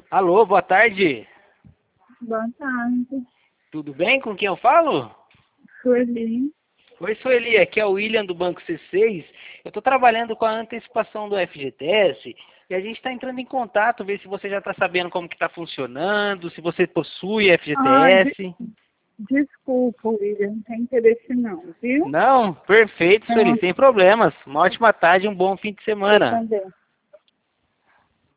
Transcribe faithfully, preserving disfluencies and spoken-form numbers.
Alô, boa tarde. Boa tarde. Tudo bem? Com quem eu falo? Sueli. Oi, Sueli, aqui é o William do Banco C seis. Eu estou trabalhando com a antecipação do F G T S e a gente está entrando em contato, ver se você já está sabendo como que está funcionando, se você possui Ah, de, F G T S. desculpa, William, não tem interesse não, viu? Não? Perfeito, Sueli, Não, sem problemas. Uma ótima tarde e um bom fim de eu semana. também.